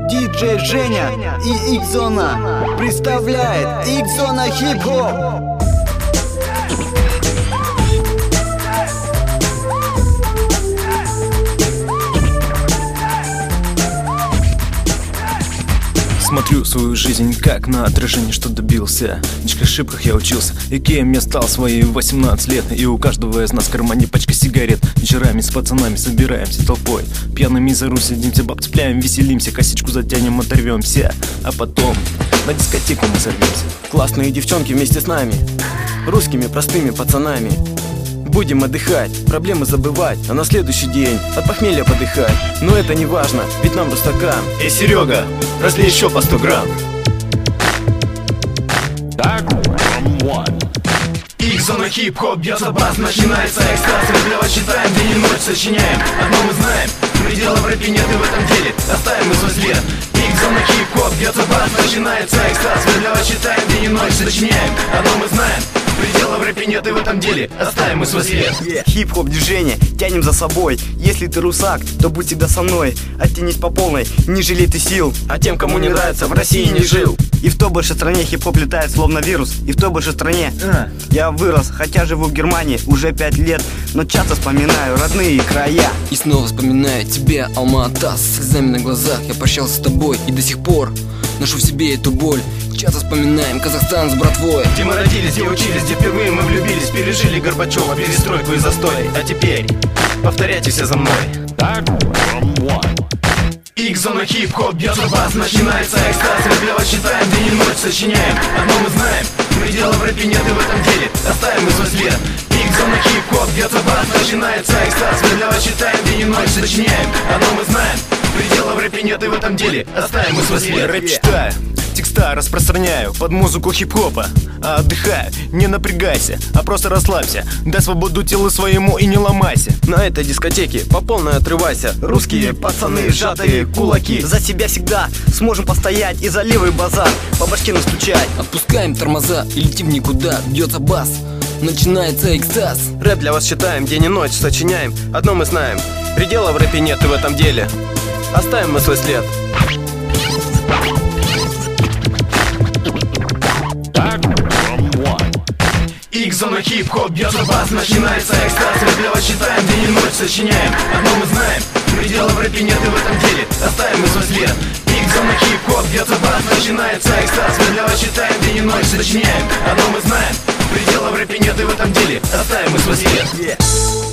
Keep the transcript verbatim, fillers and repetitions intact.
Диджей Женя и Икзона представляет Икзона Хип-Хоп. Смотрю свою жизнь как на отражение, что добился. Лишь ошибках я учился, и кем я стал свои восемнадцать лет. И у каждого из нас в кармане пачка сигарет. Вечерами с пацанами собираемся толпой, пьяными за руль садимся, баб цепляем, веселимся, косичку затянем, оторвемся. А потом на дискотеку мы сорвемся. Классные девчонки вместе с нами, русскими простыми пацанами. Будем отдыхать, проблемы забывать, а на следующий день от похмелья подыхать. Но это не важно, ведь нам до стакан. Эй, Серега, разлей еще по сто грамм. Икзона хип-хоп, бьется бас, начинается экстаз. Ребята считаем, день и ночь сочиняем. Одно мы знаем, предела в рэпе нет и в этом деле оставим мы свой след. Икзона хип-хоп, бьется бас, начинается экстаз. Ребята считаем, день и ночь сочиняем. Одно мы знаем, предела в рэпе нет и в этом деле оставим мы свой след. yeah. Хип-хоп движение тянем за собой. Если ты русак, то будь всегда со мной. Оттянись по полной, не жалей ты сил. А тем, кому не нравится, в России не жил. И в той большой стране хип-хоп летает словно вирус. И в той большой стране а. я вырос, хотя живу в Германии уже пять лет. Но часто вспоминаю родные края. И снова вспоминаю тебя, Алма-Ата. С слезами на глазах я прощался с тобой. И до сих пор ношу в себе эту боль. Часто вспоминаем Казахстан с братвой. Где мы родились, где учились, где впервые мы влюбились. Пережили Горбачева, перестройку и застой. А теперь повторяйте все за мной. Икзона хип-хоп, бьется бас, начинается экстаз. Ребята считаем, день и ночь сочиняем. Одно мы знаем, предела в рэпе нет и в этом деле оставим мы свой след. Икзона хип-хоп, бьется бас, начинается экстаз. Ребята считаем, день и ночь сочиняем. Одно мы знаем, предела в рэпе нет и в этом деле оставим мы свой след. Рэп читаю, текста распространяю под музыку хип-хопа. А отдыхаю, не напрягайся, а просто расслабься. Дай свободу телу своему и не ломайся. На этой дискотеке по полной отрывайся. Русские пацаны, сжатые кулаки. За себя всегда сможем постоять и за левый базар по башке настучать. Отпускаем тормоза и летим никуда. Бьется бас, начинается экстаз. Рэп для вас читаем, день и ночь сочиняем. Одно мы знаем, предела в рэпе нет и в этом деле оставим мы свой след. Икзона хип-хоп, бьется бас, начинается экстаз. Ребята считаем, день и ночь сочиняем. Одно мы знаем, предела в рэпе нет и в этом деле оставим мы свой след. Икзона хип-хоп, бьется бас, начинается экстаз. Ребята считаем, день и ночь сочиняем. Одно мы знаем, предела в рэпе нет и в этом деле оставим мы свой след.